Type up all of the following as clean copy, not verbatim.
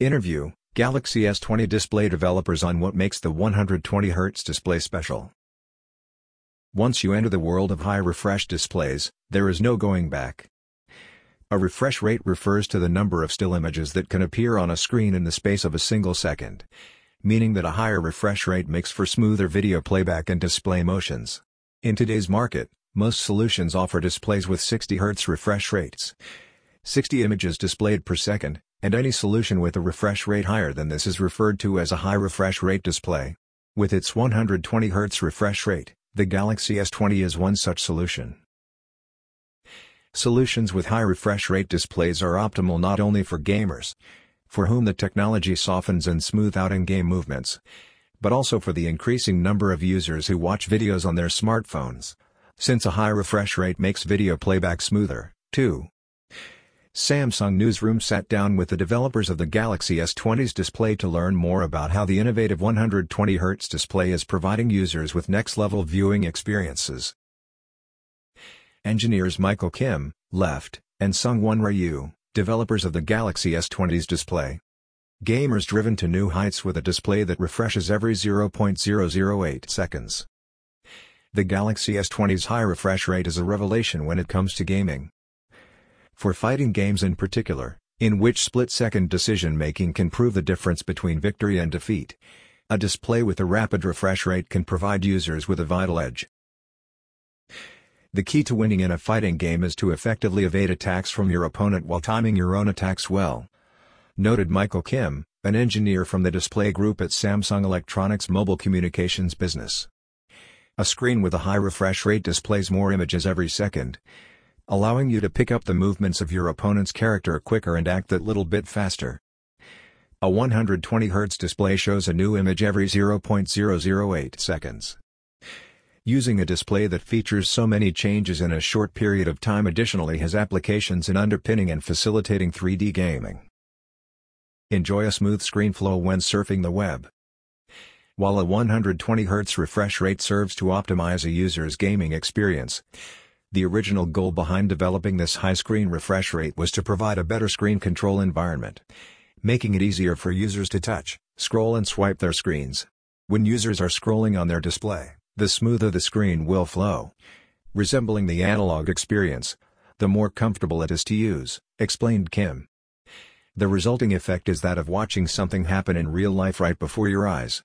Interview: Galaxy S20 display developers on what makes the 120Hz display special. Once you enter the world of high refresh displays, there is no going back. A refresh rate refers to the number of still images that can appear on a screen in the space of a single second, meaning that a higher refresh rate makes for smoother video playback and display motions. In today's market, most solutions offer displays with 60 Hz refresh rates, 60 images displayed per second, and any solution with a refresh rate higher than this is referred to as a high refresh rate display. With its 120 Hz refresh rate, the Galaxy S20 is one such solution. Solutions with high refresh rate displays are optimal not only for gamers, for whom the technology softens and smooths out in-game movements, but also for the increasing number of users who watch videos on their smartphones, since a high refresh rate makes video playback smoother, too. Samsung Newsroom sat down with the developers of the Galaxy S20's display to learn more about how the innovative 120Hz display is providing users with next-level viewing experiences. Engineers Michael Kim, Left, and Sungwon Ryu, developers of the Galaxy S20's display. Gamers driven to new heights with a display that refreshes every 0.008 seconds. The Galaxy S20's high refresh rate is a revelation when it comes to gaming. For fighting games in particular, in which split-second decision-making can prove the difference between victory and defeat, a display with a rapid refresh rate can provide users with a vital edge. The key to winning in a fighting game is to effectively evade attacks from your opponent while timing your own attacks well, noted Michael Kim, an engineer from the display group at Samsung Electronics Mobile Communications Business. A screen with a high refresh rate displays more images every second, allowing you to pick up the movements of your opponent's character quicker and act that little bit faster. A 120Hz display shows a new image every 0.008 seconds. Using a display that features so many changes in a short period of time additionally has applications in underpinning and facilitating 3D gaming. Enjoy a smooth screen flow when surfing the web. While a 120Hz refresh rate serves to optimize a user's gaming experience, the original goal behind developing this high screen refresh rate was to provide a better screen control environment, making it easier for users to touch, scroll and swipe their screens. When users are scrolling on their display, the smoother the screen will flow, resembling the analog experience, the more comfortable it is to use, explained Kim. The resulting effect is that of watching something happen in real life right before your eyes.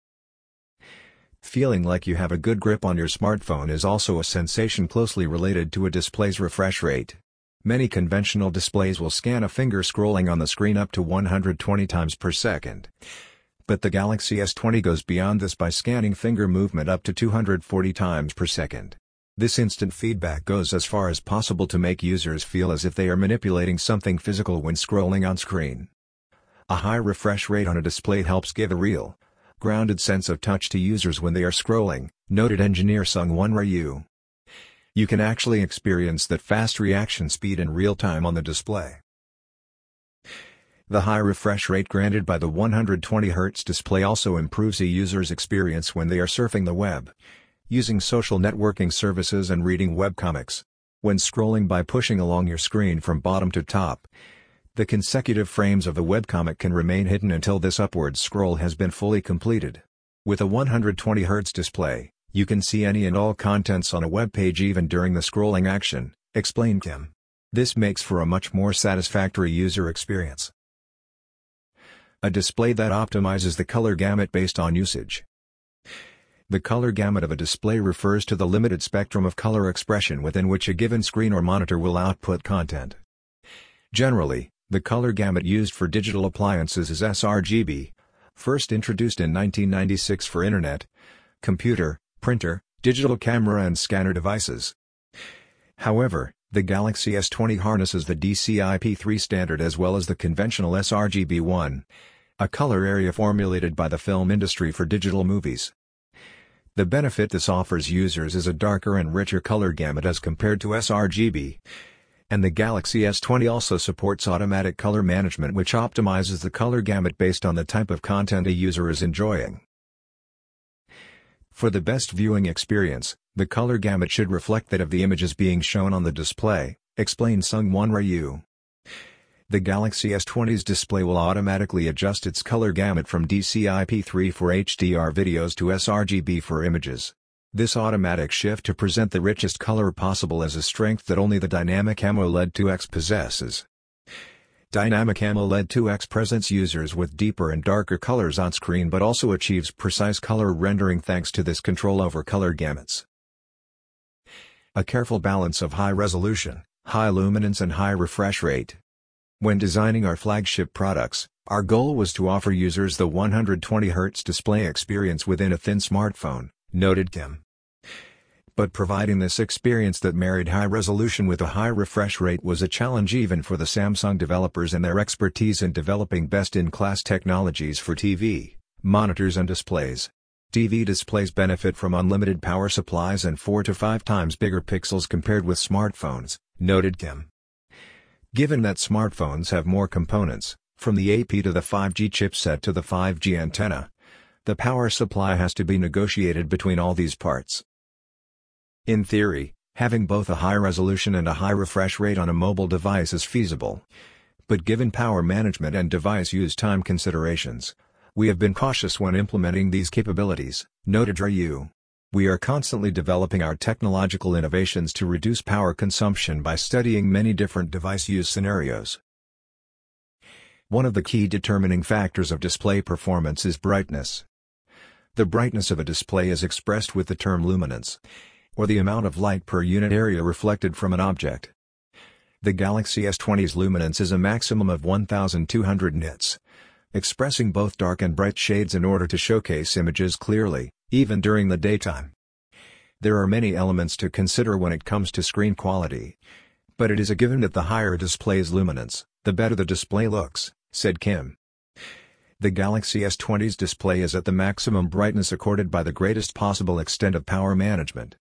Feeling like you have a good grip on your smartphone is also a sensation closely related to a display's refresh rate. Many conventional displays will scan a finger scrolling on the screen up to 120 times per second. But the Galaxy S20 goes beyond this by scanning finger movement up to 240 times per second. This instant feedback goes as far as possible to make users feel as if they are manipulating something physical when scrolling on screen. A high refresh rate on a display helps give a real, grounded sense of touch to users when they are scrolling, noted engineer Sungwon Ryu. You can actually experience that fast reaction speed in real time on the display. The high refresh rate granted by the 120Hz display also improves a user's experience when they are surfing the web, using social networking services and reading webcomics. When scrolling by pushing along your screen from bottom to top, the consecutive frames of the webcomic can remain hidden until this upward scroll has been fully completed. With a 120Hz display, you can see any and all contents on a web page even during the scrolling action, explained Kim. This makes for a much more satisfactory user experience. A display that optimizes the color gamut based on usage. The color gamut of a display refers to the limited spectrum of color expression within which a given screen or monitor will output content. Generally, the color gamut used for digital appliances is sRGB, first introduced in 1996 for internet, computer, printer, digital camera and scanner devices. However, the Galaxy S20 harnesses the DCI-P3 standard as well as the conventional sRGB1, a color area formulated by the film industry for digital movies. The benefit this offers users is a darker and richer color gamut as compared to sRGB, and the Galaxy S20 also supports automatic color management which optimizes the color gamut based on the type of content a user is enjoying. For the best viewing experience, the color gamut should reflect that of the images being shown on the display, explained Sungwon Ryu. The Galaxy S20's display will automatically adjust its color gamut from DCI-P3 for HDR videos to sRGB for images. This automatic shift to present the richest color possible is a strength that only the Dynamic AMOLED 2X possesses. Dynamic AMOLED 2X presents users with deeper and darker colors on screen but also achieves precise color rendering thanks to this control over color gamuts. A careful balance of high resolution, high luminance and high refresh rate. When designing our flagship products, our goal was to offer users the 120Hz display experience within a thin smartphone, noted Kim. But providing this experience that married high resolution with a high refresh rate was a challenge even for the Samsung developers and their expertise in developing best-in-class technologies for TV, monitors and displays. TV displays benefit from unlimited power supplies and 4 to 5 times bigger pixels compared with smartphones, noted Kim. Given that smartphones have more components, from the AP to the 5G chipset to the 5G antenna, the power supply has to be negotiated between all these parts. In theory, having both a high resolution and a high refresh rate on a mobile device is feasible. But given power management and device use time considerations, we have been cautious when implementing these capabilities, noted Ryu. We are constantly developing our technological innovations to reduce power consumption by studying many different device use scenarios. One of the key determining factors of display performance is brightness. The brightness of a display is expressed with the term luminance, or the amount of light per unit area reflected from an object. The Galaxy S20's luminance is a maximum of 1200 nits, expressing both dark and bright shades in order to showcase images clearly, even during the daytime. There are many elements to consider when it comes to screen quality, but it is a given that the higher a display's luminance, the better the display looks, said Kim. The Galaxy S20's display is at the maximum brightness accorded by the greatest possible extent of power management.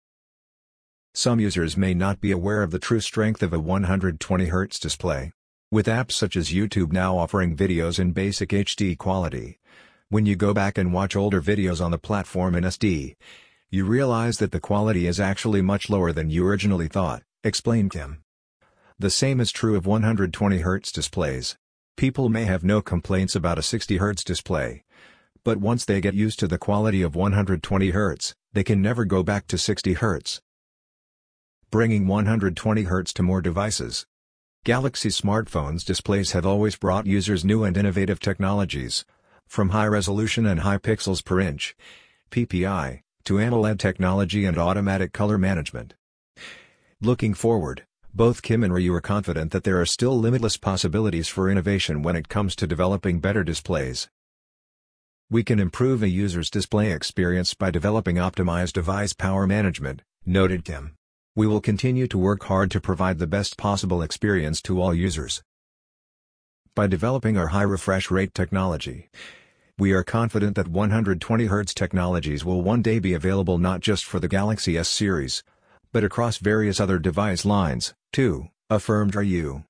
Some users may not be aware of the true strength of a 120Hz display. With apps such as YouTube now offering videos in basic HD quality, when you go back and watch older videos on the platform in SD, you realize that the quality is actually much lower than you originally thought, explained Kim. The same is true of 120Hz displays. People may have no complaints about a 60Hz display, but once they get used to the quality of 120Hz, they can never go back to 60Hz. Bringing 120Hz to more devices. Galaxy smartphones' displays have always brought users new and innovative technologies, from high resolution and high pixels per inch (PPI) to AMOLED technology and automatic color management. Looking forward, both Kim and Ryu are confident that there are still limitless possibilities for innovation when it comes to developing better displays. We can improve a user's display experience by developing optimized device power management, noted Kim. We will continue to work hard to provide the best possible experience to all users. By developing our high refresh rate technology, we are confident that 120Hz technologies will one day be available not just for the Galaxy S series, but across various other device lines, too, affirmed Ryu.